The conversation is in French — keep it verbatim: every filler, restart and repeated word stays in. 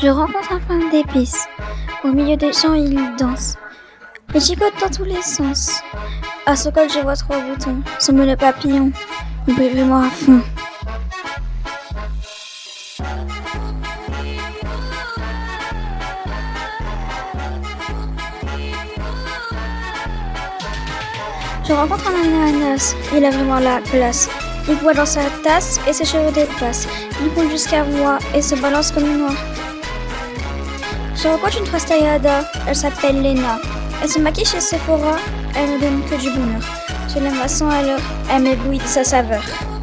Je rencontre un pain d'épices. Au milieu des gens, il danse. Il gigote dans tous les sens. À ce col, je vois trois boutons. Son le papillon. Il brille vraiment à fond. Je rencontre un ananas. Il a vraiment la classe. Il boit dans sa tasse et ses cheveux dépassent. Il roule jusqu'à moi et se balance comme une noix. Je rencontre une trastayada, elle s'appelle Lena. Elle se maquille chez Sephora, elle me donne que du bonheur. Je l'aime à cent à l'heure, elle m'éblouit de sa saveur.